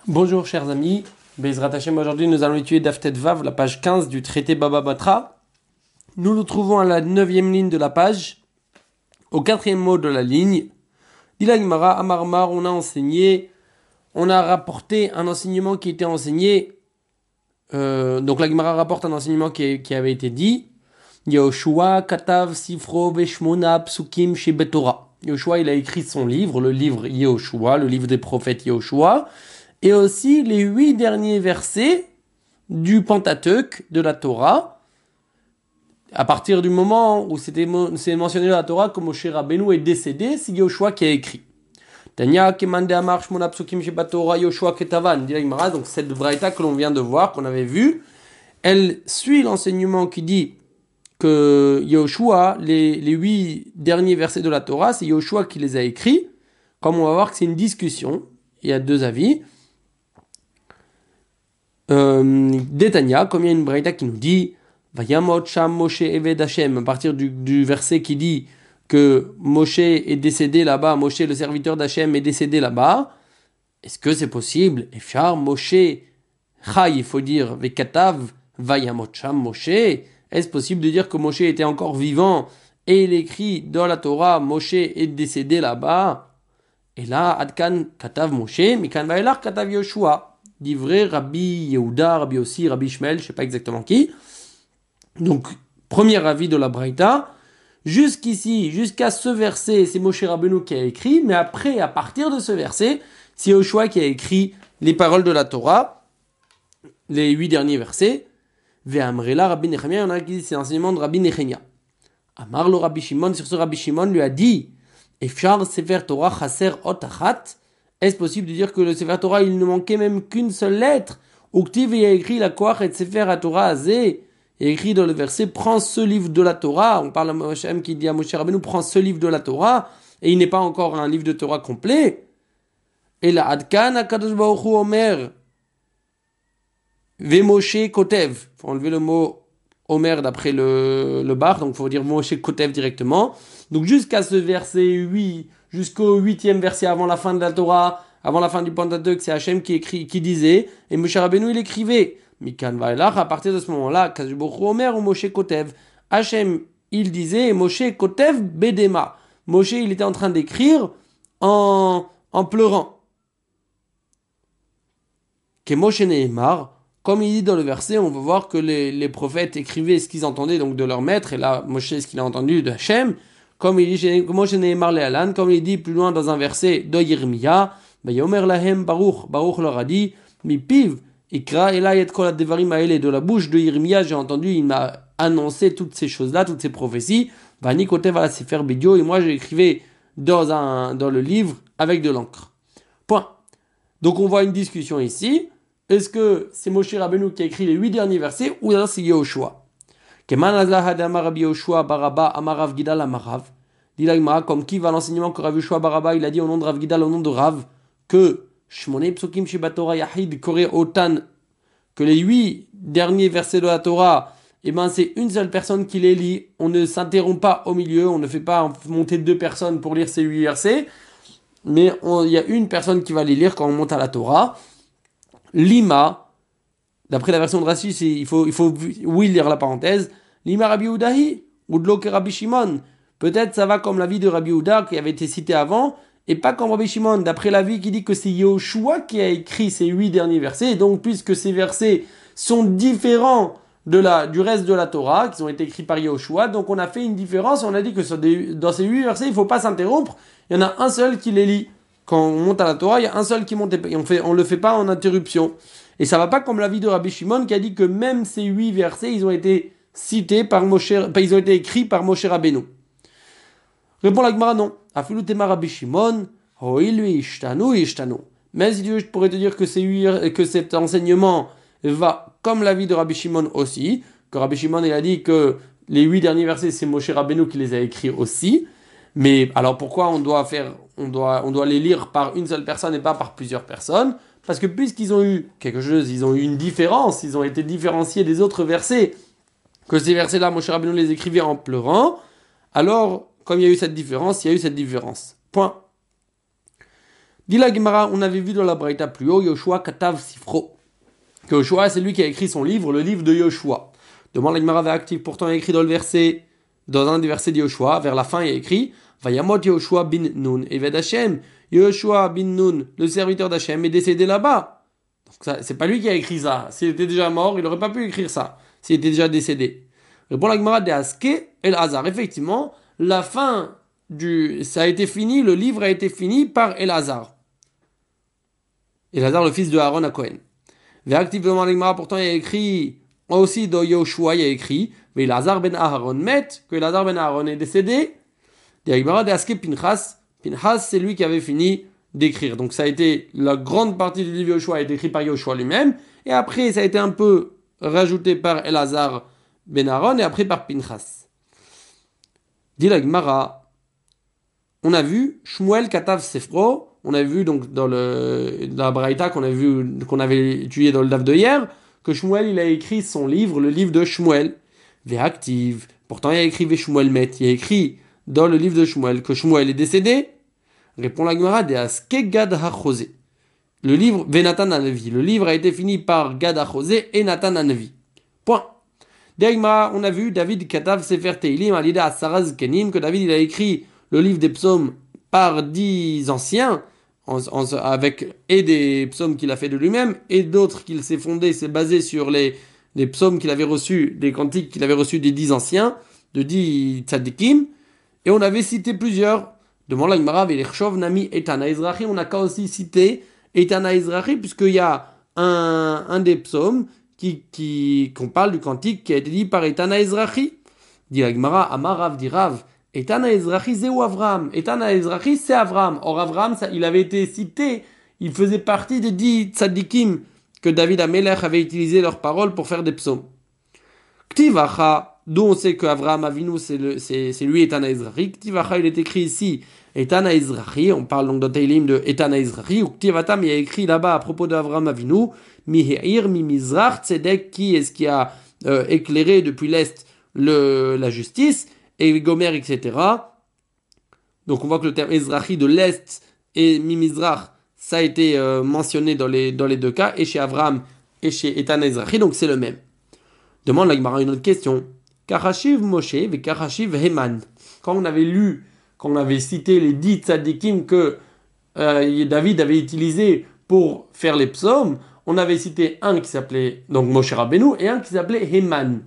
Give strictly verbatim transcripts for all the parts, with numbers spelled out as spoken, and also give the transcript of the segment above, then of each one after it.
Bonjour chers amis, Bezrat Hashem, aujourd'hui nous allons étudier Daf Vav, la page quinze du traité Baba Batra. Nous nous trouvons à la neuvième ligne de la page, au quatrième mot de la ligne. Dila Gemara, Amarmar, on a enseigné, on a rapporté un enseignement qui était enseigné, euh, donc la Gemara rapporte un enseignement qui, qui avait été dit, Yehoshua Katav Sifro Veshmona Psukim chez Betora. Yehoshua il a écrit son livre, le livre Yehoshua, le livre des prophètes Yehoshua, et aussi les huit derniers versets du Pentateuque de la Torah, à partir du moment où c'était c'est mentionné dans la Torah que Moshe Rabbeinu est décédé, c'est Yehoshua qui a écrit. Tanya Kemande Amar Shmona Psukim Sheba Torah Yehoshua Ketavan. Donc cette braïta que l'on vient de voir, qu'on avait vue, elle suit l'enseignement qui dit que Yehoshua, les, les huit derniers versets de la Torah, c'est Yehoshua qui les a écrits. Comme on va voir que c'est une discussion, il y a deux avis. Euh, Détania, comme il y a une braïta qui nous dit Vayamot Sham Moshe Eved Hashem, à partir du, du verset qui dit que Moshe est décédé là-bas, Moshe le serviteur d'Hachem est décédé là-bas. Est-ce que c'est possible? Efchar Moshe Chai, il faut dire Vekatav Vayamot Sham Moshe. Est-ce possible de dire que Moshe était encore vivant et il écrit dans la Torah Moshe est décédé là-bas? Et là, Adkan Katav Moshe, Mikan Vaelar Katav Yoshua. D'ivré Rabbi Yehuda, Rabbi Ossi, Rabbi Shmuel, je ne sais pas exactement qui. Donc, premier avis de la Braïta. Jusqu'ici, jusqu'à ce verset, c'est Moshe Rabbeinu qui a écrit, mais après, à partir de ce verset, c'est Yehoshua qui a écrit les paroles de la Torah, les huit derniers versets. Ve'amrela Rabbi Nechemia, il y en a qui disent c'est l'enseignement de Rabbi Nechemia. Amar le Rabbi Shimon, sur ce Rabbi Shimon lui a dit Efshar Sefer Torah Chaser Ot Achat. Est-ce possible de dire que le Sefer Torah, il ne manquait même qu'une seule lettre? Uktiv a écrit la Koach et Sefer Torah Azé. Il a écrit dans le verset, prends ce livre de la Torah. On parle à Moshe qui dit à Moshe Rabbeinu, prends ce livre de la Torah. Et il n'est pas encore un livre de Torah complet. Et là, Adkan Akadosh Baruch Hu Omer. Ve Moshe Kotev. Il faut enlever le mot Omer d'après le, le bar. Donc il faut dire Moshe Kotev directement. Donc jusqu'à ce verset huit, jusqu'au huitième verset avant la fin de la Torah, avant la fin du Pentateuque, c'est Hachem qui écrit, qui disait, et Moshe Rabbeinu il écrivait. Mikan Vailach, à partir de ce moment-là, Kadosh Baruch Hu Omer ou Moshe Kotev. Hachem il disait, et Moshe Kotev Bedema. Moshe il était en train d'écrire en, en pleurant. Que Moshe Nehemar, comme il dit dans le verset, on va voir que les, les prophètes écrivaient ce qu'ils entendaient donc de leur maître, et là Moshe ce qu'il a entendu de Hachem. Comme il dit, Moshe Nehemar Le'alan, comme il dit plus loin dans un verset de Yirmiya, Vayomer Lahem Baruch, Baruch leur a dit, Mipiv, Ikra Elay et Kol Hadevarim Haele, de la bouche de Yirmiya, j'ai entendu, il m'a annoncé toutes ces choses-là, toutes ces prophéties, Vani Kotev ala Sefer Bidio, et moi j'écrivais dans, un, dans le livre avec de l'encre. Point. Donc on voit une discussion ici, est-ce que c'est Moshe Rabbeinu qui a écrit les huit derniers versets, ou alors c'est Yehoshua? Comme qui va l'enseignement que Rav Yoshua Baraba il a dit au nom de Rav Gidal, au nom de Rav, que que les huit derniers versets de la Torah, eh ben c'est une seule personne qui les lit, on ne s'interrompt pas au milieu, on ne fait pas monter deux personnes pour lire ces huit versets, mais il y a une personne qui va les lire quand on monte à la Torah. Lima, d'après la version de Rashi, il faut, il faut oui lire la parenthèse. Lima Rabbi Udahi, ou de l'eau que Rabbi Shimon. Peut-être ça va comme l'avis de Rabbi Uda qui avait été cité avant, et pas comme Rabbi Shimon, d'après l'avis qui dit que c'est Yehoshua qui a écrit ces huit derniers versets, et donc puisque ces versets sont différents de la, du reste de la Torah, qui ont été écrits par Yehoshua, donc on a fait une différence, on a dit que sur des, dans ces huit versets, il ne faut pas s'interrompre, il y en a un seul qui les lit. Quand on monte à la Torah, il y a un seul qui monte, et on ne on le fait pas en interruption. Et ça ne va pas comme l'avis de Rabbi Shimon qui a dit que même ces huit versets, ils ont été cités par Moshe, ils ont été écrits par Moshe Rabbeinu. Répond la Gemara non. Afilu tema Rabbi Shimon, hoilu ishtanu ishtanu. Mais si Dieu, je pourrais te dire que, c'est, que cet enseignement va comme l'avis de Rabbi Shimon aussi, que Rabbi Shimon il a dit que les huit derniers versets, c'est Moshe Rabbeinu qui les a écrits aussi. Mais alors pourquoi on doit faire, on doit, on doit les lire par une seule personne et pas par plusieurs personnes? Parce que puisqu'ils ont eu quelque chose, ils ont eu une différence, ils ont été différenciés des autres versets, que ces versets-là, Moshe Rabbeinu les écrivait en pleurant, alors, comme il y a eu cette différence, il y a eu cette différence. Point. Dit la Gemara, on avait vu dans la Braïta plus haut, Yoshua Katav Sifro. Que Yoshua, c'est lui qui a écrit son livre, le livre de Yoshua. Demande la Gemara actif, pourtant il a écrit dans le verset, dans un des versets de Yoshua, vers la fin il a écrit Vayamot Yoshua bin Nun, Eved Hashem. Yoshua bin Nun, le serviteur d'Hachem, est décédé là-bas. Donc ça, c'est pas lui qui a écrit ça. S'il était déjà mort, il n'aurait pas pu écrire ça. S'il était déjà décédé. Répond la Gemara de Aske El Hazar. Effectivement, la fin du, ça a été fini, le livre a été fini par El Hazar. El Hazar, le fils de Aaron à Cohen. Activement la Gemara, pourtant il a écrit aussi dans Yoshua, il a écrit mais El Hazar ben Aaron met, que El Hazar ben Aaron est décédé. La Gemara de Aske Pinchas. Pinchas, c'est lui qui avait fini d'écrire. Donc ça a été, la grande partie du livre Yoshua a été écrit par Yoshua lui-même, et après ça a été un peu rajouté par Elazar ben Aaron, et après par Pinchas. Dit la Gemara, on a vu Shmuel Katav Sefro, on a vu donc dans, le, dans la Braïta qu'on, a vu, qu'on avait étudié dans le daf de hier, que Shmuel il a écrit son livre, le livre de Shmuel, Ve'active. Pourtant il a écrit Shmuel Met, il a écrit dans le livre de Shmuel, que Shmuel est décédé. Répond la Gemara de Aske Gad HaChose. Le livre Venatan Anavi. Le livre a été fini par Gad HaChose et Nathan Anavi. Point. Derrière, on a vu David Katav Sefer Teilim Alida Asaraz Kenim, que David il a écrit le livre des psaumes par dix anciens, en, en, avec et des psaumes qu'il a fait de lui-même, et d'autres qu'il s'est fondé, s'est basé sur les, les psaumes qu'il avait reçus, des cantiques qu'il avait reçus des dix anciens, de dix tzadikim. Et on avait cité plusieurs. Devant la Gemara, Velechshov Nami Etana Ezrachi, on n'a qu'à aussi citer Etana Ezrachi, puisqu'il y a un, un des psaumes qui, qui, qu'on parle du cantique qui a été dit par Etana Ezrachi. Dit la Gemara, Amarav dit Rav, Etana Ezrachi c'est ou Avram. Etana Ezrachi c'est Avram. Or Avram, ça, il avait été cité, il faisait partie des dix tzadikim que David Amelech avait utilisé leurs paroles pour faire des psaumes. Ktivacha, d'où on sait que Avraham Avinu, c'est, le, c'est, c'est lui, Etana Ezrachi. Ktivacha, il est écrit ici, Etana Ezrachi. On parle donc dans Teilim de Etana Ezrachi. Ou Ktivatam, il y a écrit là-bas à propos d'Avraham Avinu, Miheir, Mimizrach, Tzedek, qui est ce qui a euh, éclairé depuis l'Est le, la justice, et Gomer, et cetera. Donc on voit que le terme Ezrachi de l'Est et Mimizrach, ça a été euh, mentionné dans les, dans les deux cas, et chez Avraham et chez Etana Ezrachi, donc c'est le même. Demande la Gemara une autre question. Karashiv Moshe et Karashiv Heman. Quand on avait lu, quand on avait cité les dix tzadikim que euh, David avait utilisé pour faire les psaumes, on avait cité un qui s'appelait donc Moshe Rabbeinu et un qui s'appelait Heman.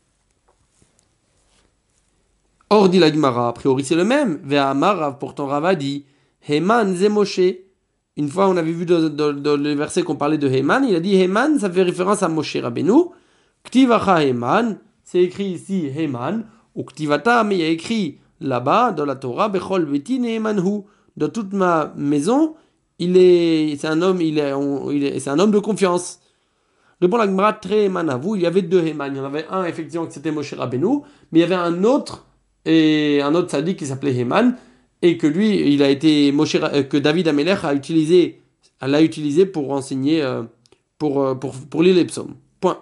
Or dit la Gemara, a priori c'est le même. Ve'amar, pourtant Rav a dit Heman ze Moshe. Une fois on avait vu dans, dans, dans le verset qu'on parlait de Heman, il a dit Heman, ça fait référence à Moshe Rabbeinu. Ktivacha Heman, c'est écrit ici Heman, ou Ktivata, mais il y a écrit là-bas dans la Torah, Bechol Betin Hemanhu, dans toute ma maison, il est, c'est un homme, il est, on, il est, c'est un homme de confiance. Répond la Gemara, très Heman à vous, il y avait deux Heman, il y en avait un effectivement qui c'était Moshe Rabbeinu, mais il y avait un autre, et un autre sadique qui s'appelait Heman, et que lui, il a été, Moshe, que David Amelech a utilisé, l'a utilisé pour enseigner, pour, pour, pour lire les psaumes. Point.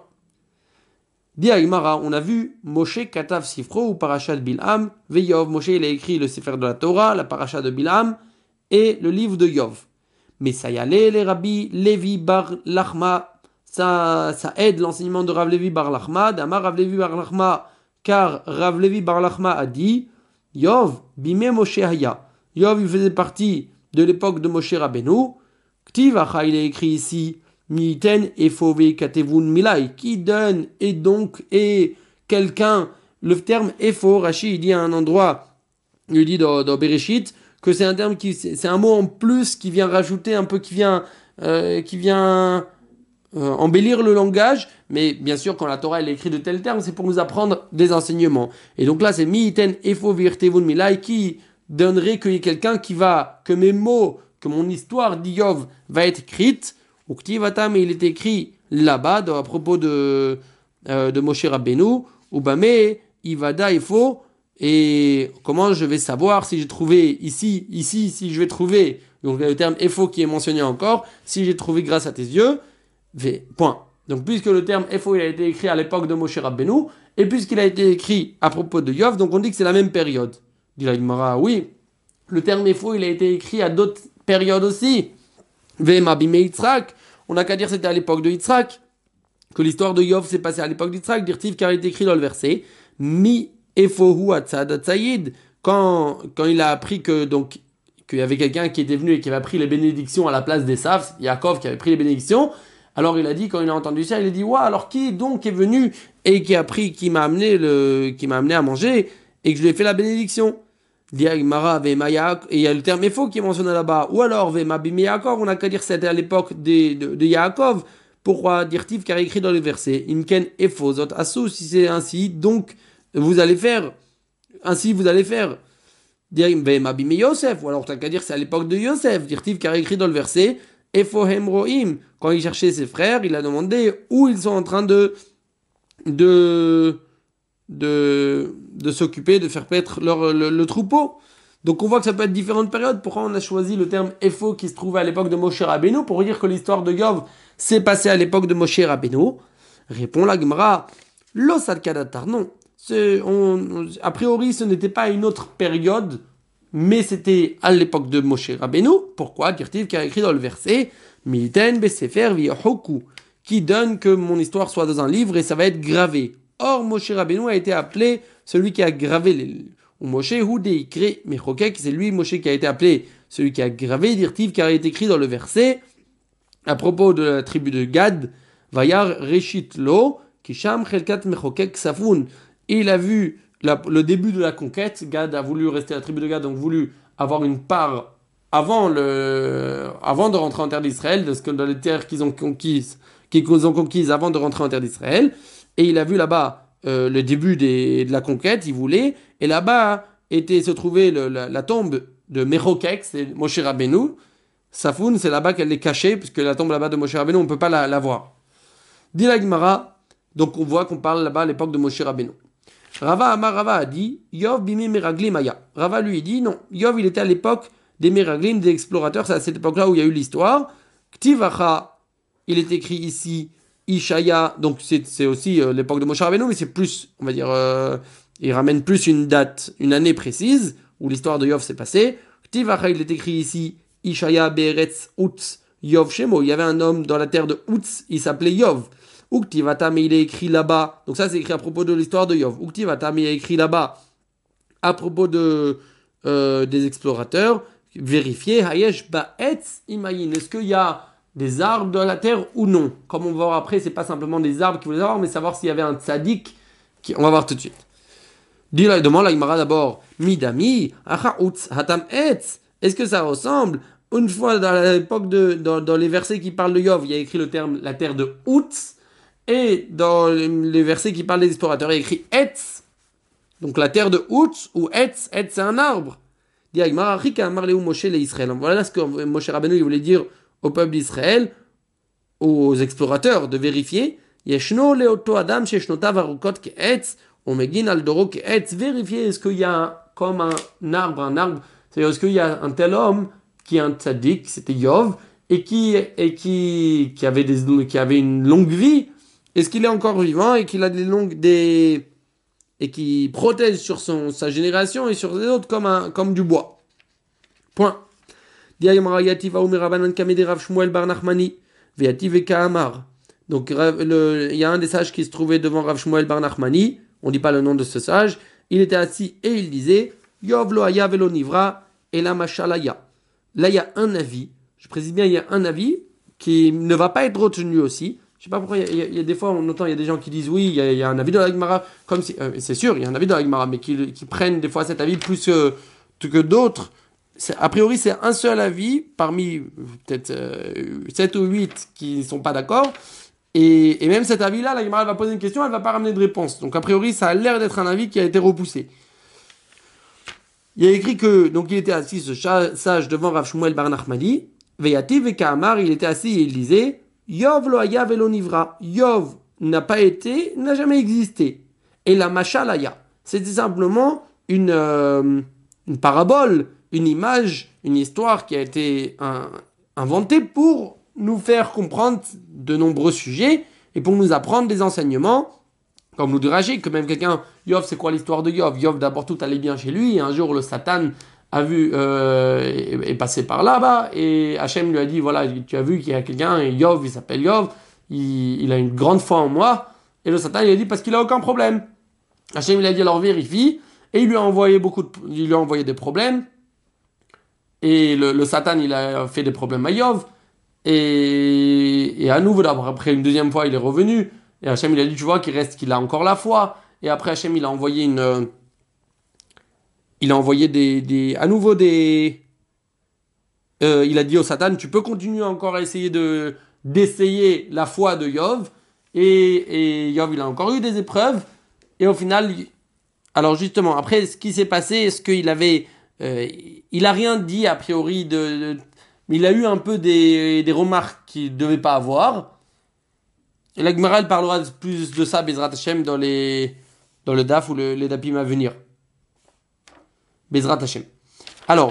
Dit à Gemara, on a vu Moshe Katav Sifro ou Parashat Bilham, Veyov. Moshe il a écrit le Sefer de la Torah, la Parashat de Bilham et le livre de Yov. Mais ça y allait, les rabbis Levi Bar Lachma, ça, ça aide l'enseignement de Rav Levi Bar Lachma, d'Amar Rav Levi Bar Lachma, car Rav Levi Bar Lachma a dit Yov, Bime Moshe Haya. Yov il faisait partie de l'époque de Moshe Rabbeinu. Ktivacha il est écrit ici. Miten efove katevun milai, qui donne et donc est quelqu'un. Le terme efo, Rashi il dit à un endroit, il dit dans, dans Bereshit que c'est un terme qui, c'est un mot en plus qui vient rajouter un peu, qui vient, euh, qui vient euh, embellir le langage. Mais bien sûr, quand la Torah elle écrit de tels termes, c'est pour nous apprendre des enseignements. Et donc là, c'est miten efove katevun milai, qui donnerait qu'il y ait quelqu'un qui va, que mes mots, que mon histoire d'Iyov va être écrite. Ou Ktivatam, il est écrit là-bas à propos de, euh, de Moshe Rabbeinu, ou Bamé, Ivada, il faut, et comment je vais savoir si j'ai trouvé ici, ici, si je vais trouver, donc le terme Efo qui est mentionné encore, si j'ai trouvé grâce à tes yeux, v, point. Donc puisque le terme Efo il a été écrit à l'époque de Moshe Rabbeinu, et puisqu'il a été écrit à propos de Yov, donc on dit que c'est la même période. Dit la Gemara, oui, le terme Efo il a été écrit à d'autres période aussi. Ve'mabime Yitzhak, on n'a qu'à dire que c'était à l'époque de Yitzhak, que l'histoire de Yov s'est passée à l'époque d'Yitzhak, dirtiv car il est écrit dans le verset, Mi efohu atzad atzayid, quand, quand il a appris que, donc, qu'il y avait quelqu'un qui était venu et qui avait pris les bénédictions à la place des Savs, Yaakov qui avait pris les bénédictions, alors il a dit, quand il a entendu ça, il a dit, ouais, alors qui donc est venu et qui a pris, qui m'a amené le, qui m'a amené à manger et que je lui ai fait la bénédiction? Et il y a le terme Efo qui est mentionné là-bas. Ou alors, Vemabim Yaakov, on n'a qu'à dire que c'était à l'époque de, de, de Yaakov. Pourquoi dire-t-il? Car il est écrit dans les versets, Imken Efo, Zot Asu, si c'est ainsi, donc vous allez faire, ainsi vous allez faire. Vemabim Yosef, ou alors on n'a qu'à dire que c'est à l'époque de Yosef, dire-t-il car il est écrit dans le verset, Efo Hemroim, quand il cherchait ses frères, il a demandé où ils sont en train de, de, de, de s'occuper, de faire paître leur, le, le troupeau. Donc on voit que ça peut être différentes périodes. Pourquoi on a choisi le terme Efo qui se trouvait à l'époque de Moshe Rabbeinu pour dire que l'histoire de Yov s'est passée à l'époque de Moshe Rabbeinu? Répond la Gemara, l'osad kadatar, non. C'est, on, on, a priori, ce n'était pas une autre période, mais c'était à l'époque de Moshe Rabbeinu. Pourquoi? Dirtiv qui a écrit dans le verset, Milten besefer vihoku, qui donne que mon histoire soit dans un livre et ça va être gravé. Or, Moshe Rabbeinu a été appelé celui qui a gravé les... Ou Moshe Houdeikre Mechokek, c'est lui, Moshe, qui a été appelé celui qui a gravé, dirtiv, car il est écrit dans le verset, à propos de la tribu de Gad, Vayar Reshit Lo, Kisham Chelkat Mechokek Safun. Il a vu la, le début de la conquête. Gad a voulu rester à la tribu de Gad, donc voulu avoir une part avant, le, avant de rentrer en terre d'Israël, de ce que dans les terres qu'ils ont conquises, qu'ils ont conquises avant de rentrer en terre d'Israël. Et il a vu là-bas euh, le début des, de la conquête, il voulait. Et là-bas était se trouvait le, la, la tombe de Mechokek, c'est Moshe Rabbeinu. Safoun, c'est là-bas qu'elle est cachée, puisque la tombe là-bas de Moshe Rabbeinu, on ne peut pas la, la voir. Dit la Gemara, donc on voit qu'on parle là-bas à l'époque de Moshe Rabbeinu. Rava Amar Rava a dit, Yov bimi meraglim aya. Rava lui dit, non, Yov il était à l'époque des meraglim, des explorateurs, c'est à cette époque-là où il y a eu l'histoire. Ktivacha, il est écrit ici, Ishaya, donc c'est, c'est aussi euh, l'époque de Moshe Rabbeinu, mais c'est plus, on va dire, euh, il ramène plus une date, une année précise, où l'histoire de Yov s'est passée. Ktivacha, il est écrit ici, Ishaya Beretz Utz Yov Shemo. Il y avait un homme dans la terre de Utz, il s'appelait Yov. Uktivata, mais il est écrit là-bas. Donc ça, c'est écrit à propos de l'histoire de Yov. Uktivata, mais il est écrit là-bas à propos de, euh, des explorateurs. Vérifier, Hayesh Ba'etz Imayin. Est-ce qu'il y a des arbres dans la terre ou non? Comme on va voir après, c'est pas simplement des arbres qu'il voulait savoir, mais savoir s'il y avait un tzaddik. Qui... On va voir tout de suite. Dis là, demande la Gemara d'abord. Midami, Acha Utz Hatam Etz. Est-ce que ça ressemble? Une fois dans l'époque de, dans, dans les versets qui parlent de Yov, il y a écrit le terme, la terre de Utz. Et dans les versets qui parlent des explorateurs, il y a écrit Etz. Donc la terre de Utz ou Etz. Etz, c'est un arbre. Voilà ce que Moshe Rabbeinu voulait dire au peuple d'Israël, aux explorateurs, de vérifier. Vérifier, est-ce qu'il y a comme un arbre, un arbre, c'est-à-dire est-ce qu'il y a un tel homme qui est un tzaddik, c'était Yov, et qui, et qui, qui, avait des, qui avait une longue vie. Est-ce qu'il est encore vivant et qu'il a des longues des et qui protège sur son sa génération et sur les autres comme un comme du bois. Point. Donc le, il y a un des sages qui se trouvait devant Rav Shmuel bar Nachmani. On dit pas le nom de ce sage. Il était assis et il disait Yov lo haya velo nivra et la mashalaya. Là il y a un avis. Je précise bien il y a un avis qui ne va pas être retenu aussi. Je sais pas pourquoi, il y, y, y a des fois, on entend, il y a des gens qui disent oui, il y, y a un avis de la Gemara, comme si, euh, c'est sûr, il y a un avis de la Gemara, mais qui, qui prennent des fois cet avis plus que, que d'autres. C'est, a priori, c'est un seul avis, parmi peut-être euh, sept ou huit qui ne sont pas d'accord, et, et même cet avis-là, la Gemara va poser une question, elle ne va pas ramener de réponse. Donc a priori, ça a l'air d'être un avis qui a été repoussé. Il y a écrit que, donc il était assis, ce sage, devant Rav Shmuel bar Nachmani, Veyati Vekaamar, il était assis et il disait, Yov lo haya velo nivra. Yov n'a pas été, n'a jamais existé. Et la mashalaya, c'était simplement une, euh, une parabole, une image, une histoire qui a été un, inventée pour nous faire comprendre de nombreux sujets et pour nous apprendre des enseignements. Comme nous dit Rashi, que même quelqu'un, Yov, c'est quoi l'histoire de Yov? Yov, d'abord, tout allait bien chez lui, et un jour, le Satan a vu, euh, est, est passé par là-bas, et Hachem lui a dit, voilà, tu as vu qu'il y a quelqu'un, Yov, il s'appelle Yov, il, il a une grande foi en moi, et le Satan, il a dit, parce qu'il a aucun problème. Hachem, il a dit, alors vérifie, et il lui a envoyé beaucoup de, il lui a envoyé des problèmes, et le, le Satan, il a fait des problèmes à Yov, et, et à nouveau, après une deuxième fois, il est revenu, et Hachem, il a dit, tu vois, qu'il reste, qu'il a encore la foi, et après Hachem, il a envoyé une, il a envoyé des, des à nouveau des, euh, il a dit au Satan, tu peux continuer encore à essayer de, d'essayer la foi de Yov, et, et Yov, il a encore eu des épreuves, et au final, alors justement, après, ce qui s'est passé, est-ce qu'il avait, euh, il a rien dit a priori de, de mais il a eu un peu des, des remarques qu'il ne devait pas avoir. Et la Gemara, elle parlera plus de ça, Bezrat Hashem, dans les, dans le daf ou le, les dapim à venir. Bezrat Hashem. Alors,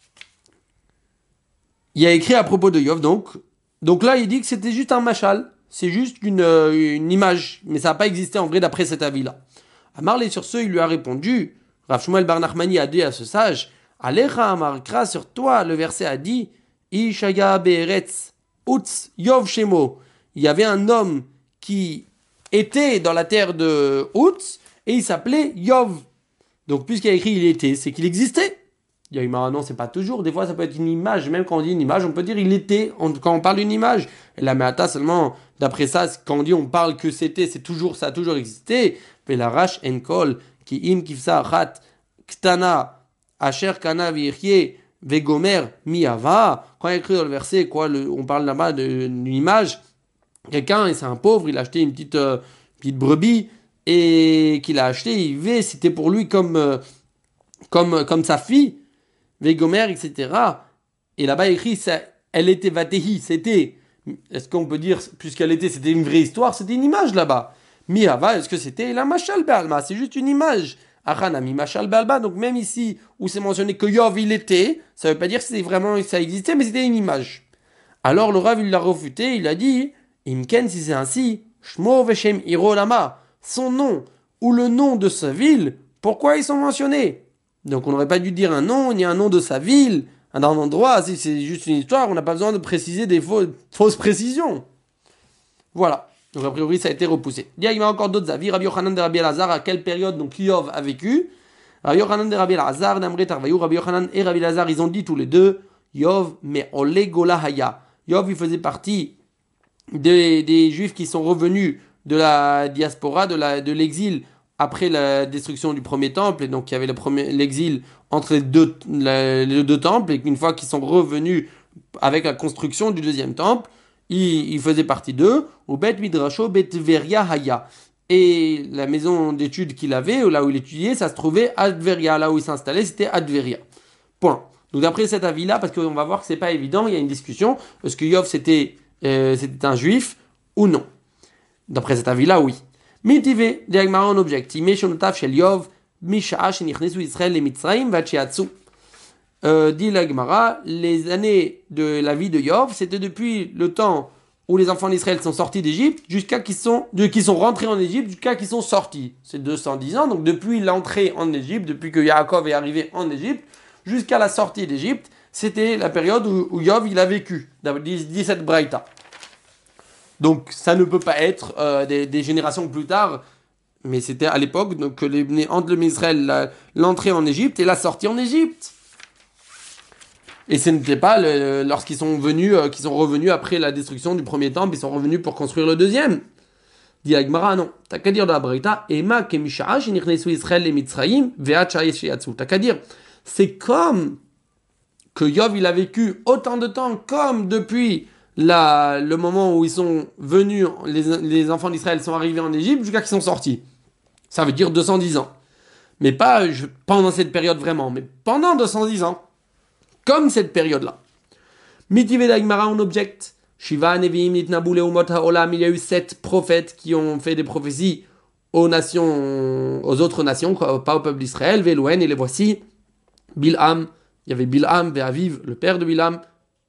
il y a écrit à propos de Yov, donc, donc là, il dit que c'était juste un machal, c'est juste une, une image, mais ça n'a pas existé en vrai d'après cet avis-là. Amarlé sur ce, il lui a répondu, Rav Shmuel Bar Nachmani a dit à ce sage, Alecha Amarkra, sur toi, le verset a dit, Ishaya Be'eretz, Utz Yov Shemo. Il y avait un homme qui était dans la terre de Utz, et il s'appelait Yov. Donc, puisqu'il y a écrit il était, c'est qu'il existait. Il y a eu non, c'est pas toujours. Des fois, ça peut être une image. Même quand on dit une image, on peut dire il était. On, quand on parle d'une image. Et la Meata, seulement, d'après ça, quand on dit on parle que c'était, c'est toujours, ça a toujours existé. Pelarash enkol, ki im kifsa chat, ktana, asher kana virye, vegomer miava. Quand il y a écrit dans le verset, quoi, le, on parle là-bas d'une image. Quelqu'un, et c'est un pauvre, il a acheté une petite, euh, petite brebis. Et qu'il a acheté, il veut, c'était pour lui comme, euh, comme, comme sa fille, Vegomer, et cetera. Et là-bas, écrit, ça, elle était Vatehi, c'était, est-ce qu'on peut dire, puisqu'elle était, c'était une vraie histoire, c'était une image là-bas. Miava, est-ce que c'était la Machal Be'alma, c'est juste une image. Achanami Machal Be'alma, donc même ici, où c'est mentionné que Yov, il était, ça veut pas dire que c'était vraiment, ça existait, mais c'était une image. Alors le Rav, il l'a refuté, il a dit, Imken, si c'est ainsi, Shmo Veshem Hiro Lama, son nom ou le nom de sa ville, pourquoi ils sont mentionnés? Donc on n'aurait pas dû dire un nom, ni un nom de sa ville, un endroit, si c'est juste une histoire, on n'a pas besoin de préciser des faux, fausses précisions. Voilà. Donc a priori ça a été repoussé. Il y a encore d'autres avis. Rabbi Yochanan de Rabbi Elazar, à quelle période donc Yov a vécu? Rabbi Yochanan de Rabbi Elazar, Namre Tarvayou, Rabbi Yochanan et Rabbi Elazar, ils ont dit tous les deux, Yov, mais Ole Gola Haya. Yov, il faisait partie des, des juifs qui sont revenus de la diaspora, de, la, de l'exil après la destruction du premier temple, et donc il y avait le premier, l'exil entre les deux, la, les deux temples, et qu'une fois qu'ils sont revenus avec la construction du deuxième temple, ils, ils faisaient partie d'eux, ou Bet Midrasho Bet Veria Haya. Et la maison d'études qu'il avait, ou là où il étudiait, ça se trouvait à Adveria, là où il s'installait, c'était Adveria. Point. Donc d'après cet avis-là, parce qu'on va voir que c'est pas évident, il y a une discussion, est-ce que Yov c'était, euh, c'était un juif ou non? D'après cet avis-là, oui. Mitive, diagmara en object. Ime shonotav shel Yov, misha'a shenichnesu Israël et Mitzrayim vachiatsu. Dit la Gemara, les années de la vie de Yov, c'était depuis le temps où les enfants d'Israël sont sortis d'Égypte, jusqu'à qu'ils sont, de, qu'ils sont rentrés en Égypte, jusqu'à qu'ils sont sortis. C'est deux cent dix ans, donc depuis l'entrée en Égypte, depuis que Yaakov est arrivé en Égypte, jusqu'à la sortie d'Égypte, c'était la période où, où Yov il a vécu, dix-sept Braïta. Donc ça ne peut pas être euh, des, des générations plus tard, mais c'était à l'époque donc, que les, entre le Israël, la, l'entrée en Égypte et la sortie en Égypte. Et ce n'était pas le, lorsqu'ils sont venus, euh, qu'ils sont revenus après la destruction du premier temple, ils sont revenus pour construire le deuxième. Dit Agmara, non. T'as qu'à dire dans la Braïta, Ema kemisha'a shenichnesu Israël et Mitzrayim ve'at sheyatsu. T'as qu'à dire, c'est comme que Yov il a vécu autant de temps, comme depuis la, le moment où ils sont venus, les, les enfants d'Israël sont arrivés en Égypte jusqu'à qu'ils sont sortis. Ça veut dire deux cent dix ans. Mais pas je, pendant cette période vraiment, mais pendant deux cent dix ans. Comme cette période-là. Mitive d'Agmara en object. Shiva Nevi'im Nitnabu Leumot HaOlam. Il y a eu sept prophètes qui ont fait des prophéties aux nations, aux autres nations, pas au peuple d'Israël. Velouen, et les voici. Bilham. Il y avait Bilham, Ve'aviv, le père de Bilham.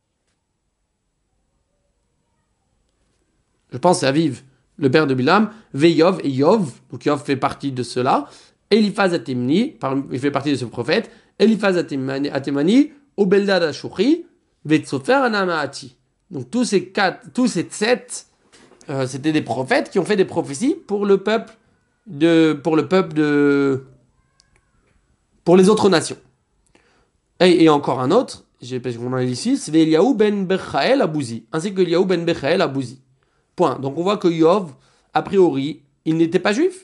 Je pense c'est Aviv, le père de Bilham. Ve'yov et Yov. Donc Yov fait partie de cela. Eliphaz Atimni, il fait partie de ce prophète. Eliphaz Atemani, Obeldad Ashuri, Vetsofer Anamaati. Donc tous ces quatre, tous ces sept, euh, c'était des prophètes qui ont fait des prophéties pour le peuple de, pour le peuple de, pour les autres nations. Et, et encore un autre, j'ai parce qu'on a ici, c'est Eliaou ben Bechael Abouzi, ainsi que Eliaou ben Bechael Abouzi. Point. Donc on voit que Yov, a priori, il n'était pas juif.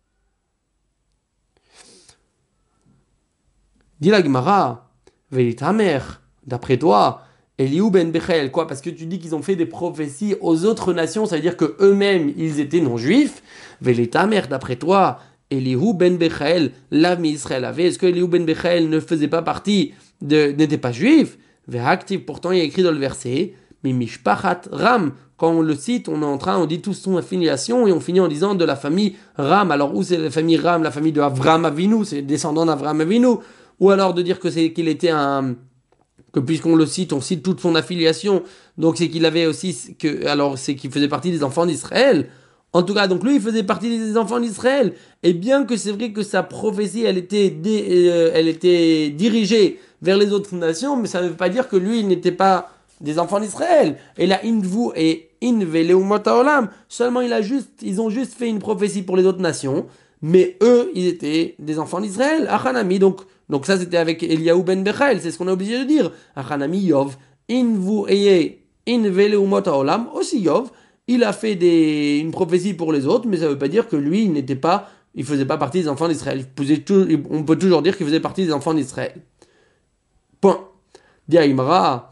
Dit la Gemara, Velitamer, d'après toi, Eliou ben Bechael, quoi? Parce que tu dis qu'ils ont fait des prophéties aux autres nations, ça veut dire que eux-mêmes ils étaient non-juifs. Velitamer, d'après toi, Eliou ben Bechael, l'ami Israël avait. Est-ce que Eliou ben Bechael ne faisait pas partie de, n'était pas juif? Ve'aktiv, pourtant il y a écrit dans le verset, Mimishpachat Ram. Quand on le cite, on est en train, on dit tous son affiliation et on finit en disant de la famille Ram. Alors où c'est la famille Ram? La famille de Avram Avinu, c'est descendant d'Avram Avinu. Ou alors de dire que c'est qu'il était un, que puisqu'on le cite, on cite toute son affiliation, donc c'est qu'il avait aussi, que, alors c'est qu'il faisait partie des enfants d'Israël. En tout cas, donc lui, il faisait partie des enfants d'Israël. Et bien que c'est vrai que sa prophétie, elle était, dé, euh, elle était dirigée vers les autres nations, mais ça ne veut pas dire que lui, il n'était pas des enfants d'Israël. Et là, invu et inveleumat haolam, seulement il a juste, ils ont juste fait une prophétie pour les autres nations, mais eux, ils étaient des enfants d'Israël. Achanami, donc, donc ça c'était avec Eliaou ben Bechael, c'est ce qu'on est obligé de dire. Achanami Yov, invu eye inveleumat haolam, aussi Yov, il a fait des, une prophétie pour les autres, mais ça ne veut pas dire que lui, il n'était pas, il faisait pas partie des enfants d'Israël. On peut toujours dire qu'il faisait partie des enfants d'Israël. Point. Diaimara.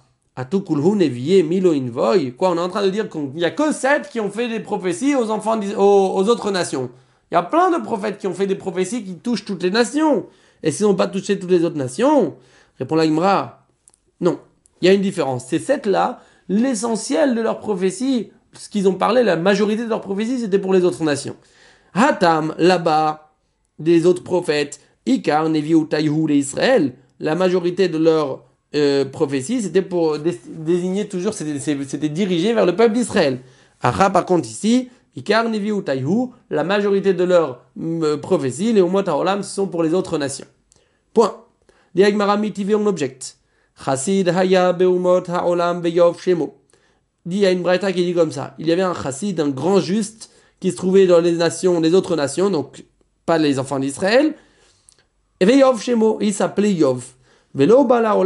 Quoi, on est en train de dire qu'il n'y a que sept qui ont fait des prophéties aux enfants, aux, aux autres nations. Il y a plein de prophètes qui ont fait des prophéties qui touchent toutes les nations. Et s'ils n'ont pas touché toutes les autres nations, répond la Gemara, non. Il y a une différence. Ces sept-là, l'essentiel de leurs prophéties, ce qu'ils ont parlé, la majorité de leurs prophéties, c'était pour les autres nations. Hatam, là-bas, des autres prophètes, Ikar, Nevi, Utaïhu, les Israël, la majorité de leurs Euh, prophétie, c'était pour dé- désigner toujours, c'était, c'était dirigé vers le peuple d'Israël. Aha, par contre, ici, Ikar, Nevi ou Taïhu, la majorité de leurs euh, prophéties, les Umot HaOlam, sont pour les autres nations. Point. Diagmara mitivé, on objecte. Chassid haya beumot HaOlam beyov shemo. Dit, il y a une braïta qui dit comme ça. Il y avait un chassid, un grand juste, qui se trouvait dans les nations, les autres nations, donc pas les enfants d'Israël. Et beyov shemo, il s'appelait Yov. Et il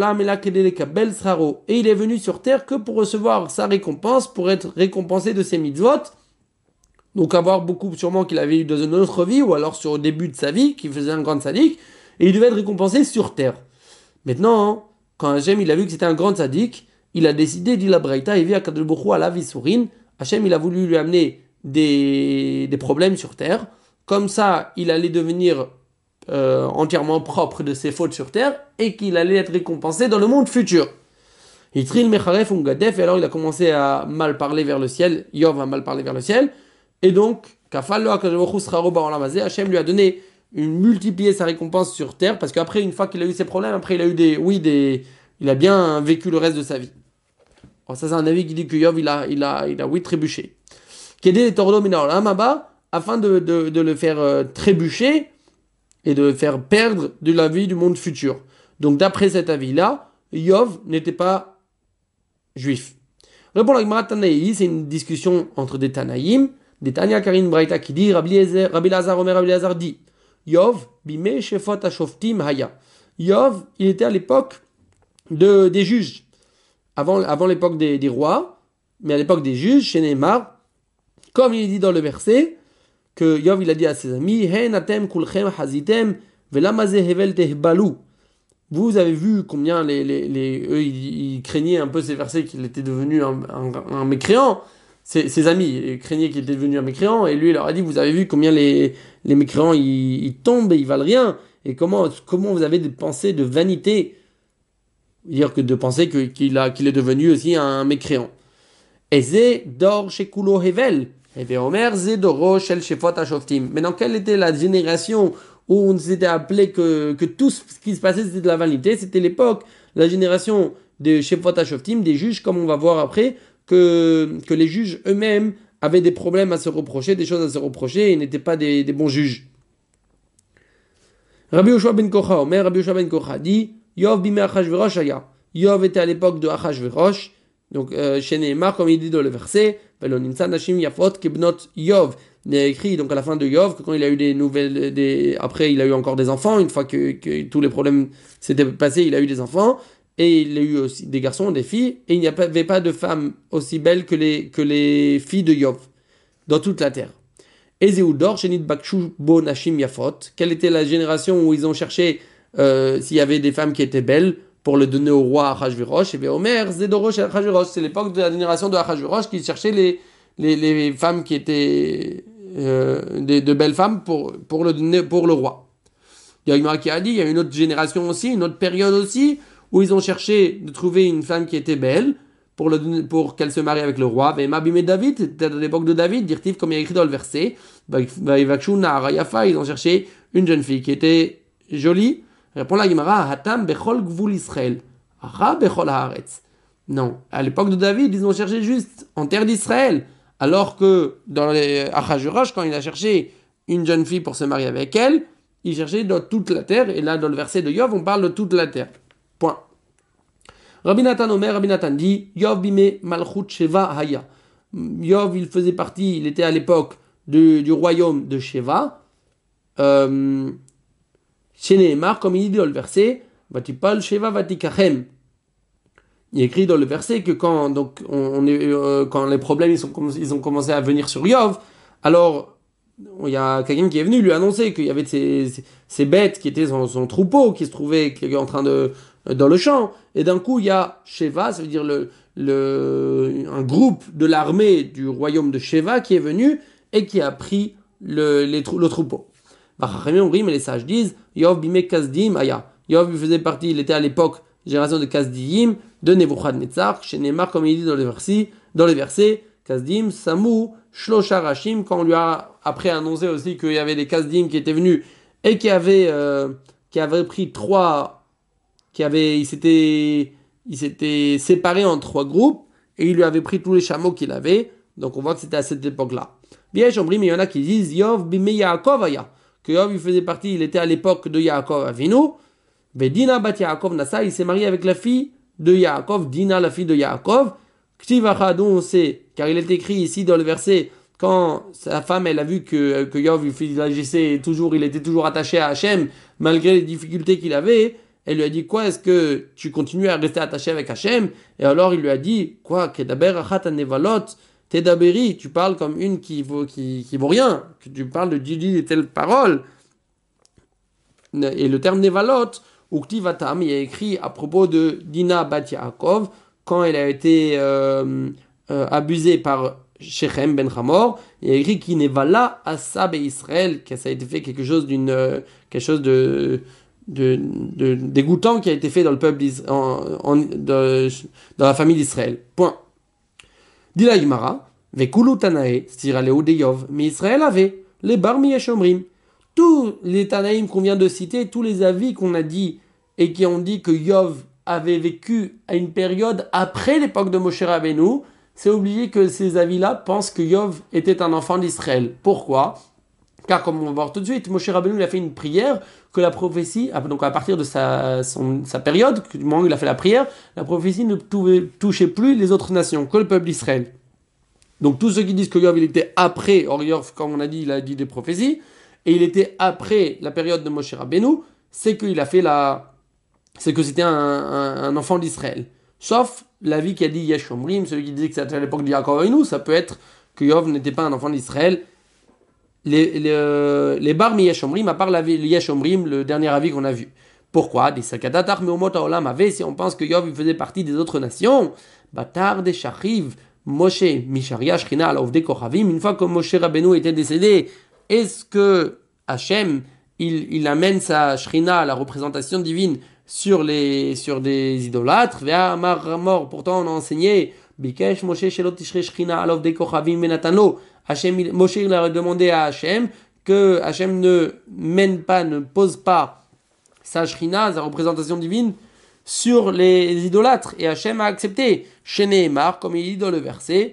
est venu sur terre que pour recevoir sa récompense, pour être récompensé de ses mitzvot. Donc avoir beaucoup, sûrement qu'il avait eu dans une autre vie, ou alors sur le début de sa vie, qu'il faisait un grand sadique, et il devait être récompensé sur terre. Maintenant, quand Hachem il a vu que c'était un grand sadique, il a décidé, dit la Braïta, il vit à Kadel-Bourou à la Vissourine. Hachem il a voulu lui amener des, des problèmes sur terre. Comme ça, il allait devenir Euh, entièrement propre de ses fautes sur terre et qu'il allait être récompensé dans le monde futur. Yitril mecharef ungadef, et alors il a commencé à mal parler vers le ciel. Yov a mal parlé vers le ciel, et donc Hachem lui a donné une multiplié sa récompense sur terre, parce qu'après, une fois qu'il a eu ses problèmes, après il a eu des, oui, des, il a bien vécu le reste de sa vie. Alors ça c'est un avis qui dit que Yov il a, il a, il a oui trébuché. Kedé tordo minaolam aba, afin de, de, de le faire euh, trébucher et de faire perdre de la vie du monde futur. Donc d'après cet avis-là, Yov n'était pas juif. Répond la Gemara Tanaï, c'est une discussion entre des Tanaïm, des Tanya Karin Braïta qui dit, Rabbi Lazar, Omer Rabbi Lazar dit, Yov, bime shefot ashoftim haya. Yov, il était à l'époque de, des juges, avant, avant l'époque des, des rois, mais à l'époque des juges, chez Neymar, comme il est dit dans le verset, que Yov il a dit à ses amis, Hen atem kulchem hazitem velamaze hevel tehbalu. Vous avez vu combien les, les, les, eux ils, ils craignaient un peu ces versets qu'il était devenu un, un, un mécréant. Ses, ses amis ils craignaient qu'il était devenu un mécréant et lui il leur a dit, vous avez vu combien les, les mécréants ils, ils tombent et ils valent rien. Et comment, comment vous avez des pensées de vanité, dire que de penser que, qu'il, a, qu'il est devenu aussi un mécréant. Eze dor shekulo hevel. Maintenant, quelle était la génération où on s'était appelé que, que tout ce qui se passait c'était de la vanité? C'était l'époque, la génération des Shefot HaShoftim, des juges, comme on va voir après, que, que les juges eux-mêmes avaient des problèmes à se reprocher, des choses à se reprocher et n'étaient pas des, des bons juges. Rabbi Yoshua ben Kocha, Omer, Rabbi Yoshua ben Kocha dit, Yov bime Achashverosh aya. Yov était à l'époque de Achashverosh, donc euh, chez Nehemar, comme il dit dans le verset, Velo nimtza nashim yafot kebnot Yov. Il a écrit donc à la fin de Yov que quand il a eu des nouvelles, des... après il a eu encore des enfants, une fois que, que tous les problèmes s'étaient passés, il a eu des enfants, et il a eu aussi des garçons, des filles, et il n'y avait pas de femmes aussi belles que les, que les filles de Yov, dans toute la terre. Ezeudor, Shenit Bakshu Bo Nashim Yafot, quelle était la génération où ils ont cherché euh, s'il y avait des femmes qui étaient belles pour le donner au roi Achashverosh, et bien Omer, Zedorosh et Achashverosh, c'est l'époque de la génération de Achashverosh qui cherchait les, les, les femmes qui étaient euh, de, de belles femmes pour, pour, le donner, pour le roi. Il y a une qui a dit, il y a une autre génération aussi, une autre période aussi, où ils ont cherché de trouver une femme qui était belle pour, le, pour qu'elle se marie avec le roi. Mais Mabim et David, c'était à l'époque de David, dirtif comme il y a écrit dans le verset, ils ont cherché une jeune fille qui était jolie. Répond la Gemara, Hatam bechol gvul Israël, Aha bechol haaretz. Non, à l'époque de David, ils ont cherché juste en terre d'Israël, alors que dans les Achashverosh, quand il a cherché une jeune fille pour se marier avec elle, il cherchait dans toute la terre, et là dans le verset de Yov, on parle de toute la terre. Point. Rabbi Nathan Omer, Rabbi Nathan dit, Yov bime malchut sheva haya. Yov, il faisait partie, il était à l'époque du, du royaume de Sheva. Euh, Chez Nehemar, comme il dit dans le verset, Vatipal Sheva Vatikachem. Il est écrit dans le verset que quand, donc, on, on est, euh, quand les problèmes ils, sont, ils ont commencé à venir sur Yov, alors il y a quelqu'un qui est venu lui annoncer qu'il y avait ces, ces, ces bêtes qui étaient son, son troupeau, qui se trouvait qui était en train de dans le champ, et d'un coup il y a Sheva, ça veut dire le, le, un groupe de l'armée du royaume de Sheva qui est venu et qui a pris le, les, le troupeau. Mais les sages disent, Yov bime Kasdim aya. Yov il faisait partie, il était à l'époque génération de Kasdim, de Nebuchadnezzar, chez Nehemar, comme il dit dans les versets, dans les versets, Kasdim, Samu, Shlosha Rashim, quand on lui a après annoncé aussi qu'il y avait des Kasdim qui étaient venus et qui avaient, euh, qui avaient pris trois, qui avaient, ils s'étaient, ils s'étaient séparés en trois groupes et il lui avait pris tous les chameaux qu'il avait. Donc on voit que c'était à cette époque-là. Bien, mais il y en a qui disent Yov bime Yaakov aya, que Yov il faisait partie, il était à l'époque de Yaakov Avinu. Dina bat Yaakov Nasa, il s'est marié avec la fille de Yaakov, Dina la fille de Yaakov. Ktivachadon, on sait, car il est écrit ici dans le verset, quand sa femme elle a vu que, que Yov il agissait toujours, il était toujours attaché à Hachem, malgré les difficultés qu'il avait, elle lui a dit, quoi, est-ce que tu continues à rester attaché avec Hachem? Et alors il lui a dit, quoi, Kedaber achat nevalot, Tedaberi, tu parles comme une qui vaut, qui, qui vaut rien, que tu parles de Didi de telles paroles. Et le terme nevalot, Uktivatam, il y a écrit à propos de Dina bat Yaakov, quand elle a été euh, euh, abusée par Shechem ben Hamor, il y a écrit qu'il n'est pas là à Sab et Israël, que ça a été fait quelque chose d'une euh, quelque chose de, de, de dégoûtant qui a été fait dans le peuple en, en, de, dans la famille d'Israël. Point. Dit la Gemara, Vekulu Tanae, c'est-à-dire Léo de Yov, mais Israël avait les bar miyashomrim. Tous les Tanaïm qu'on vient de citer, tous les avis qu'on a dit et qui ont dit que Yov avait vécu à une période après l'époque de Moshe Rabbeinu, c'est obligé que ces avis-là pensent que Yov était un enfant d'Israël. Pourquoi ? Car comme on va voir tout de suite, Moshe Rabbeinu il a fait une prière que la prophétie, donc à partir de sa, son, sa période, du moment où il a fait la prière, la prophétie ne touchait plus les autres nations, que le peuple d'Israël. Donc tous ceux qui disent que Yov il était après, or Yov, comme on a dit, il a dit des prophéties, et il était après la période de Moshe Rabbeinu, c'est qu'il a fait la... c'est que c'était un, un, un enfant d'Israël. Sauf l'avis qui a dit Yesh Omrim, celui qui disait que c'était à l'époque de Yaakov Avinu, ça peut être que Yov n'était pas un enfant d'Israël. Les, les, les bar mi Yesh Omrim, à part l'avis Yesh Omrim, le dernier avis qu'on a vu. Pourquoi ? Des Sakadatar Meomot Haolam avait, si on pense que Yov il faisait partie des autres nations, Batar de Shachiv, Moshe, Misharia, Shrina, Alaovde Kochavim, une fois que Moshe Rabbeinu était décédé, est-ce que Hachem, il, il amène sa Shrina, la représentation divine, sur, les, sur des idolâtres? Ve'amar mort, pourtant on a enseigné, Bikesh Moshe Shelot Tishre Shrina, Alaovde Kochavim Menatano. Hachem, Moshe il a demandé à Hachem que Hachem ne mène pas, ne pose pas sa Shrina, sa représentation divine, sur les idolâtres. Et Hachem a accepté. Chez Nehemar, comme il dit dans le verset,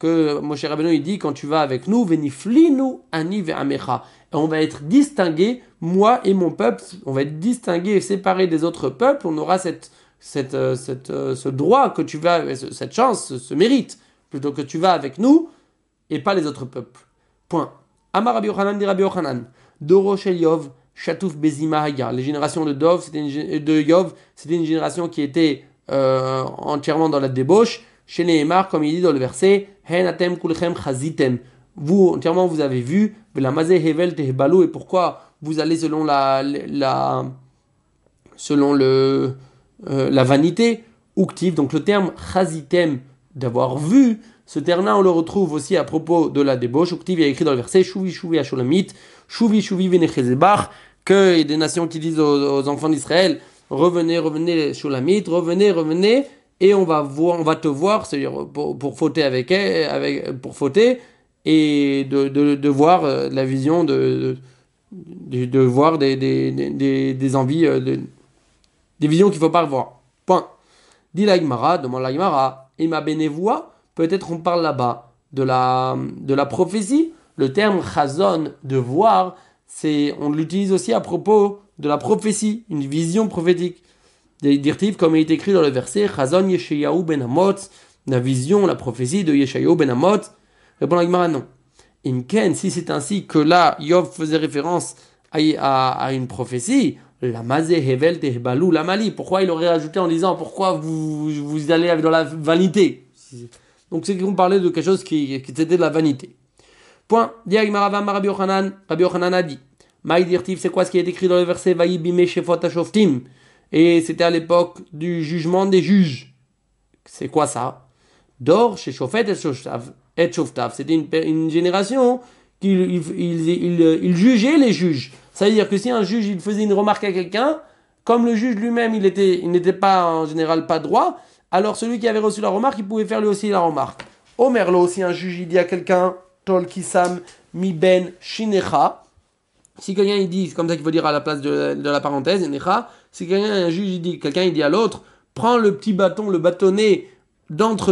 que Moshe Rabbeinu il dit quand tu vas avec nous, veniflinu ani ve'amecha. Et on va être distingués, moi et mon peuple, on va être distingués et séparés des autres peuples. On aura cette, cette, euh, cette, euh, ce droit que tu vas, cette chance, ce, ce mérite, plutôt que tu vas avec nous et pas les autres peuples. Point. Amar Rabbi Yochanan dit Rabbi Yochanan. Doro shel Yov, Shatouf Bezima Haya. Les générations de Dov, c'était une, de Yov, c'était une génération qui était euh, entièrement dans la débauche. Chez Nehemar, comme il dit dans le verset, Hen atem kulchem chazitem. Vous, entièrement, vous avez vu, la mazé hevel tehbalu, et pourquoi vous allez selon la, la selon le, euh, la vanité, uktiv, donc le terme chazitem, d'avoir vu, ce terme-là, on le retrouve aussi à propos de la débauche. Uktiv, il y a écrit dans le verset, Shuvi Shuvi Asholamit, Shuvi Shuvi Venechezebach, que des nations qui disent aux, aux enfants d'Israël, revenez, revenez, Shulamit, revenez, revenez, et on va voir, on va te voir, c'est-à-dire pour, pour fauter avec elle, avec, pour fauter, et de, de, de voir la vision, de, de, de voir des, des, des, des envies, de, des visions qu'il ne faut pas revoir. Point. Dit la Gemara, demande la Gemara, Ima Benevoa, peut-être on parle là-bas de la, de la prophétie. Le terme chazon, de voir, c'est, on l'utilise aussi à propos de la prophétie, une vision prophétique. Des directives, comme il est écrit dans le verset, chazon Yeshayahu ben Amot, la vision, la prophétie de Yeshayahu ben Amot. Répond la Gemara, non. Inken, si c'est ainsi que là, Yov faisait référence à, à, à une prophétie, la mazé hevel tehbalu la mali. Pourquoi il aurait ajouté en disant pourquoi vous, vous allez dans la vanité? Donc c'est qu'on parlait de quelque chose qui, qui était de la vanité. Point. Diagmarava Rabbi Yochanan, Rabbi Yochanan a dit. Maï dirtiv, c'est quoi ce qui est écrit dans le verset Vayi bime shefot hashoftim? Et c'était à l'époque du jugement des juges. C'est quoi ça? Dor chez Shofet et Shoftav. C'était une, une génération qui il, il, il, il jugeait les juges. Ça veut dire que si un juge il faisait une remarque à quelqu'un, comme le juge lui-même il était, il n'était pas en général pas droit, alors celui qui avait reçu la remarque, il pouvait faire lui aussi la remarque. Omerlo, si un juge il dit à quelqu'un, Tol Kisam mi ben shinecha, si quelqu'un il dit, c'est comme ça qu'il faut dire à la place de, de la parenthèse, necha, si quelqu'un, un juge il dit, quelqu'un il dit à l'autre, prends le petit bâton, le bâtonnet d'entre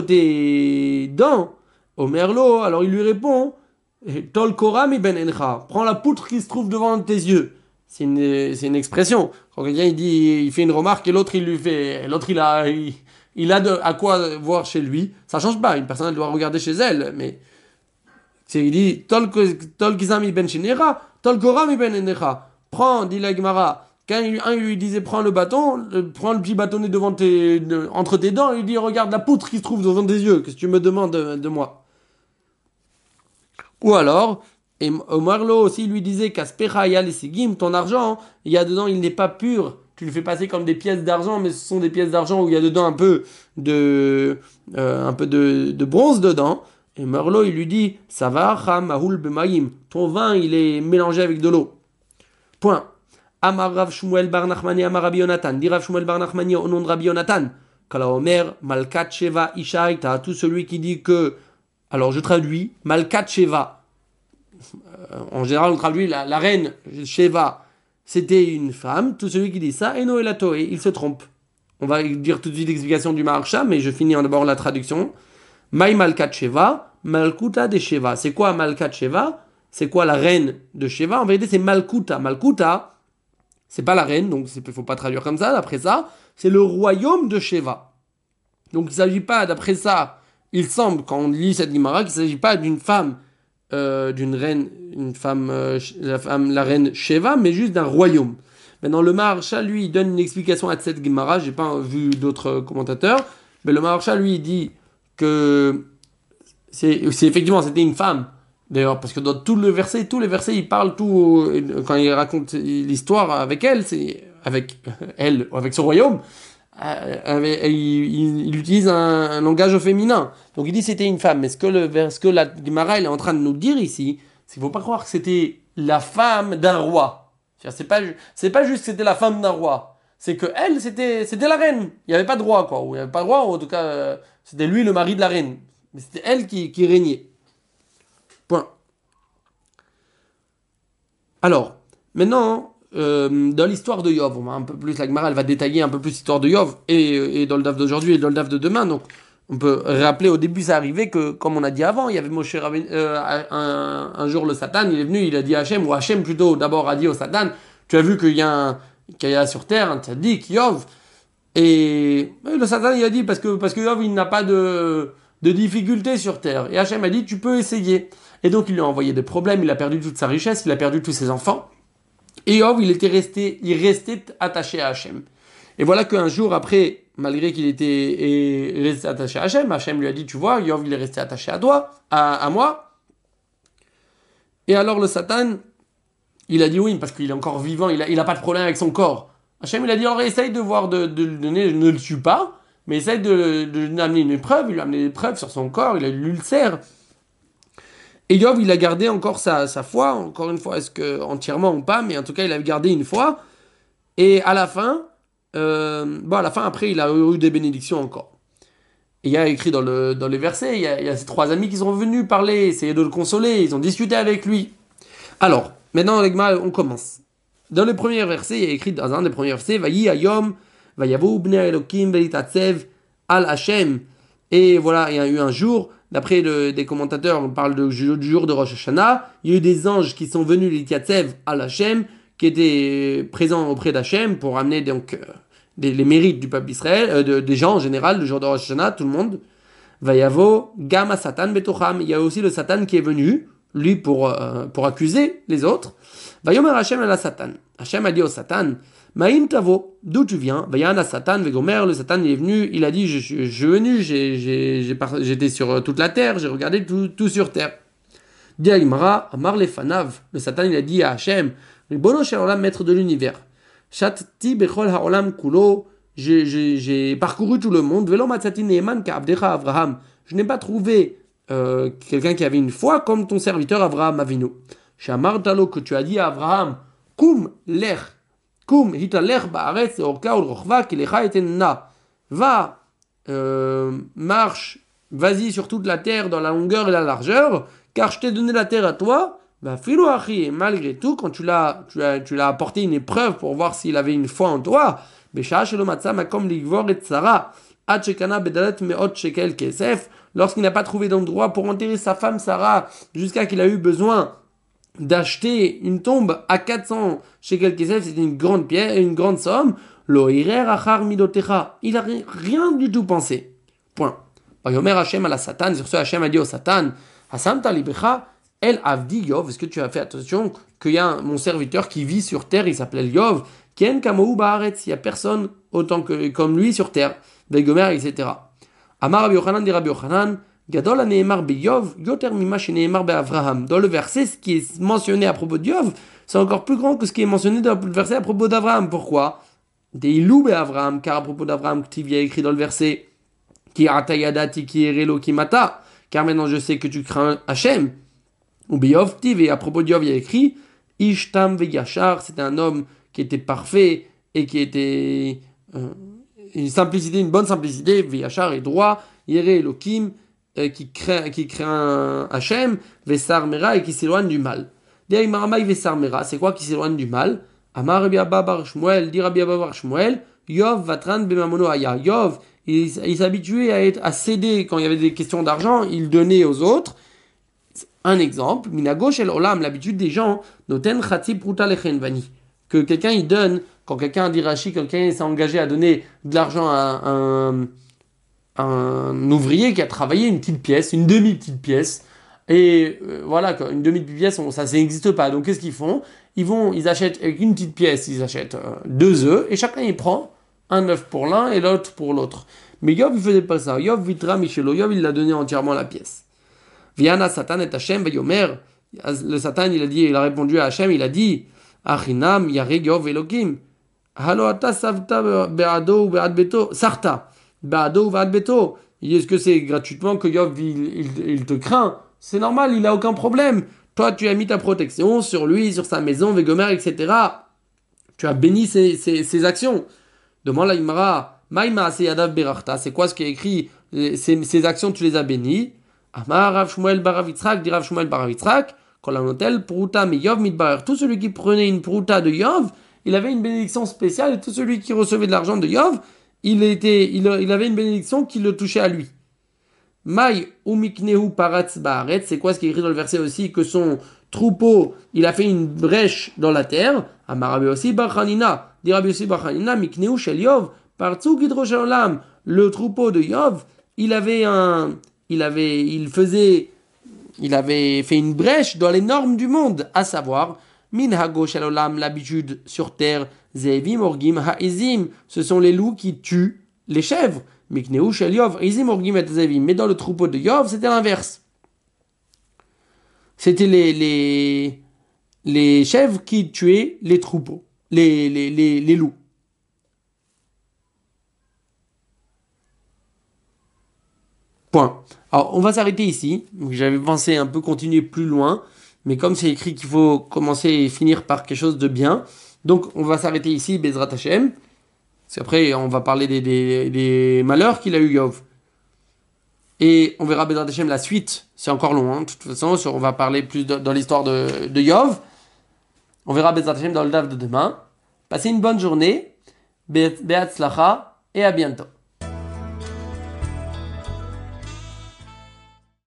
tes dents, Omerlo, alors il lui répond, Tol Kora mi ben encha, prends la poutre qui se trouve devant tes yeux. C'est une, c'est une expression. Quand quelqu'un il dit, il fait une remarque et l'autre il lui fait, l'autre il a, il, il a de, à quoi voir chez lui. Ça change pas. Une personne elle doit regarder chez elle, mais c'est, il dit Tol Kizami ben Shinera, Tol Korami ben Enecha. Prends, dit la Gemara. Quand un lui disait prends le bâton, le, prends le petit bâtonnet devant tes, de, entre tes dents, il lui dit regarde la poutre qui se trouve devant tes yeux. Qu'est-ce que tu me demandes de, de moi? Ou alors, et Omarlo aussi lui disait Kaspecha ya lesigim, ton argent, il y a dedans, il n'est pas pur. Tu le fais passer comme des pièces d'argent, mais ce sont des pièces d'argent où il y a dedans un peu de, euh, un peu de, de bronze dedans. Et Merlo, il lui dit, ça va, mahul bemaim. Ton vin, il est mélangé avec de l'eau. Point. Amar Rav Shmuel bar Nachmani, Amar Rabbi Yonatan. Dit Rav Shmuel bar Nachmani au nom de Rabbi Yonatan. Kala Omer, Malkat Sheva Ishaita. Tout celui qui dit que, alors je traduis, Malkat Sheva. Euh, en général, on traduit la, la reine Sheva. C'était une femme, tout celui qui dit ça, Eno Elatoe, il se trompe. On va dire tout de suite l'explication du Maharsha, mais je finis d'abord la traduction. Maï Malkat Sheva, Malkuta de Sheva. C'est quoi Malkat Sheva? C'est quoi la reine de Sheva? En vérité, c'est Malkuta. Malkuta, c'est pas la reine, donc il ne faut pas traduire comme ça. D'après ça, c'est le royaume de Sheva. Donc il ne s'agit pas, d'après ça, il semble, quand on lit cette Gemara, qu'il ne s'agit pas d'une femme, euh, d'une reine, une femme, euh, la femme, la reine Sheva, mais juste d'un royaume. Maintenant, le Maharsha, lui, il donne une explication à cette Gemara. J'ai pas vu d'autres commentateurs, mais le Maharsha, lui, il dit que c'est, c'est effectivement, c'était une femme. D'ailleurs, parce que dans tout le verset, tous les versets, il parle tout, quand il raconte l'histoire avec elle, c'est avec elle, avec son royaume, avec, il, il, il utilise un, un langage au féminin. Donc il dit c'était une femme. Mais ce que, le, ce que la Gemara elle est en train de nous dire ici, c'est qu'il ne faut pas croire que c'était la femme d'un roi. C'est pas, c'est pas juste que c'était la femme d'un roi. C'est que elle, c'était, c'était la reine. Il n'y avait pas de roi, quoi. Ou il n'y avait pas de roi, ou en tout cas, euh, c'était lui le mari de la reine. Mais c'était elle qui, qui régnait. Point. Alors, maintenant, euh, dans l'histoire de Yov, on va un peu plus, la Gemara, elle va détailler un peu plus l'histoire de Yov, et, et dans le daf d'aujourd'hui et dans le daf de demain. Donc, On peut rappeler au début, ça arrivait que, comme on a dit avant, il y avait Moshe Rabbeinu, euh, un, un jour le Satan, il est venu, il a dit à Hachem, ou Hachem plutôt, d'abord a dit au Satan, tu as vu qu'il y a, un, qu'il y a sur terre un tzaddik, Yov, et le Satan il a dit, parce que, parce que Yov il n'a pas de, de difficulté sur terre, et Hachem a dit, tu peux essayer. Et donc il lui a envoyé des problèmes, il a perdu toute sa richesse, il a perdu tous ses enfants, et Yov il était resté, il restait attaché à Hachem. Et voilà qu'un jour après, malgré qu'il était resté attaché à Hachem, Hachem lui a dit, tu vois, Yov, il est resté attaché à toi, à, à moi. Et alors le Satan, il a dit oui, parce qu'il est encore vivant, il n'a il a pas de problème avec son corps. Hachem, il a dit, alors essaye de voir, de, de lui donner, ne le tue pas, mais essaye de, de lui amener une épreuve, il lui a amené une épreuve sur son corps, il a eu l'ulcère. Et Yov, il a gardé encore sa, sa foi, encore une fois, est-ce que entièrement ou pas, mais en tout cas, il a gardé une foi. Et à la fin, Euh, bon, à la fin, après, il a eu des bénédictions encore. Et il y a écrit dans, le, dans les versets, il y, a, il y a ces trois amis qui sont venus parler, essayer de le consoler, ils ont discuté avec lui. Alors, maintenant, on commence. Dans le premier verset, il y a écrit dans un des premiers versets, Vayi Ayom, Vayavu Bnei Elokim Velitatsev Al Hashem. Et voilà, il y a eu un jour, d'après le, des commentateurs, on parle de, du jour de Rosh Hashanah, il y a eu des anges qui sont venus Velitatsev Al Hashem, qui étaient présents auprès d'Hachem pour amener donc euh, des, les mérites du peuple d'Israël, euh, de, des gens en général, le jour de Rosh Hashanah, tout le monde. Vayavo Gama Satan Betocham. Il y a aussi le Satan qui est venu, lui pour, euh, pour accuser les autres. Vayomer Hachem à la Satan. Hachem a dit au Satan, Maïm Tavo, d'où tu viens? Vayana Satan, Vegomer, le Satan il est venu, il a dit, je, je, je suis venu, j'ai, j'ai, j'ai par... j'étais sur toute la terre, j'ai regardé tout, tout sur terre. Diaïmara, Amar Lefanav, le Satan il a dit à Hachem, Ribono shel olam, maître de l'univers. Shatati bechol haolam kulo, j'ai, j'ai, j'ai parcouru tout le monde. Velo matzati neeman ka'abdecha Avraham. Je n'ai pas trouvé euh, quelqu'un qui avait une foi comme ton serviteur Avraham Avinu. Shamartalo, que tu as dit à Avraham, kum lech, kum hitalech ba'aretz orka ul rochva kilecha etenna. Va, euh, marche, vas-y sur toute la terre dans la longueur et la largeur, car je t'ai donné la terre à toi. Bah, Philo Achi, malgré tout, quand tu l'as, tu as, tu l'as apporté une épreuve pour voir s'il avait une foi en toi, lorsqu'il n'a pas trouvé d'endroit pour enterrer sa femme Sarah, jusqu'à qu'il a eu besoin d'acheter une tombe à quatre cents shekel kesef, c'était une grande pierre, une grande somme, il n'a rien du tout pensé. Point. Yomer Hashem à la Satan, sur ce Hashem a dit au Satan, Hasamta libecha, El Avdi Yov, est-ce que tu as fait attention qu'il y a un, mon serviteur qui vit sur terre, il s'appelait Yov, Ken Kamou Baaretz, il n'y a personne autant que comme lui sur terre, Vegomer, et cetera. Amar Rabbi Yochanan dit Rabbi Yochanan, Gadol Aneemar Be Yov, Yoter Mima Sheneemar Be Avraham. Dans le verset, ce qui est mentionné à propos de Yov, c'est encore plus grand que ce qui est mentionné dans le verset à propos d'Avraham. Pourquoi? Deilou Be Avraham, car à propos d'Avraham, Ktiv a écrit dans le verset, Ki Atayadati Ki Erelo Kimata, car maintenant je sais que tu crains Hachem. Ou Beyov Tiv, et à propos de Yov, il y a écrit Ishtam Veyachar, c'était un homme qui était parfait et qui était euh, une simplicité, une bonne simplicité, Veyachar et droit, Yere Elokim, euh, qui craint, qui craint Hachem, Vesar Mera, et qui s'éloigne du mal. Derrière Maramai Vesar Mera, c'est quoi qui s'éloigne du mal? Amar Rabbi Abba bar Shmuel, dit Rabbi Abba bar Shmuel, Yov Vatran Bemamono Aya. Yov, il, il s'habituait à, être, à céder quand il y avait des questions d'argent, il donnait aux autres. Un exemple, Minago shel olam, l'habitude des gens, noten chatzi pruta lechen vani, que quelqu'un il donne, quand quelqu'un dit Rashi, quelqu'un s'est engagé à donner de l'argent à un, un ouvrier qui a travaillé une petite pièce, une demi-petite pièce, et euh, voilà, une demi-petite pièce, on, ça n'existe pas. Donc qu'est-ce qu'ils font? Ils vont, ils achètent avec une petite pièce, ils achètent euh, deux œufs, et chacun il prend un œuf pour l'un et l'autre pour l'autre. Mais Yov il faisait pas ça. Yov vitra michelo, Yov il l'a donné entièrement la pièce. Viana Satan et Hachem Vayomer. Le Satan il a dit, il a répondu à Hachem, il a dit, Achinam Yareg Yov Elokim. Halo ata savta beado ou bead beto sarta beado ou bead beto. Est-ce que c'est gratuitement que Yov il, il, il te craint? C'est normal, il a aucun problème. Toi tu as mis ta protection sur lui, sur sa maison, Vegomer, et cetera. Tu as béni ses, ses, ses actions. Demande la Imara, Maïma Seyadav Berachta. C'est quoi ce qui est écrit? Ces, ces actions tu les as bénies. Amar Rav Shmuel Barav Yitzhak, dit Rav Shmuel Barav Yitzhak, quand on notel pruta mi Yov mitbarer, tout celui qui prenait une pruta de Yov, il avait une bénédiction spéciale, et tout celui qui recevait de l'argent de Yov, il était, il, il avait une bénédiction qui le touchait à lui. Mai umiknehu paratz ba'aretz. C'est quoi ce qui est écrit dans le verset aussi? Que son troupeau, il a fait une brèche dans la terre. Amar Rabbi Yossi bar Chanina. Dit Rabbi Yossi bar Chanina, miknehu shel Yov, partzou gidro shel olam. Le troupeau de Yov, il avait un, il avait, il faisait, il avait fait une brèche dans les normes du monde, à savoir, minhago shel olam, l'habitude sur terre, zeevim orgim ha'izim, ce sont les loups qui tuent les chèvres. Miknehu shel Yov, izim orgim et zeevim. Mais dans le troupeau de Yov, c'était l'inverse. C'était les, les, les chèvres qui tuaient les troupeaux, les, les, les, les loups. Point. Alors, on va s'arrêter ici. J'avais pensé un peu continuer plus loin, mais comme c'est écrit qu'il faut commencer et finir par quelque chose de bien, donc on va s'arrêter ici, Bezrat Hashem. Parce qu'après, on va parler des, des, des malheurs qu'il a eu Yov. Et on verra Bezrat Hashem la suite. C'est encore long, hein. De toute façon, on va parler plus de, dans l'histoire de, de Yov. On verra Bezrat Hashem dans le D A F de demain. Passez une bonne journée. Be'atzlacha et à bientôt.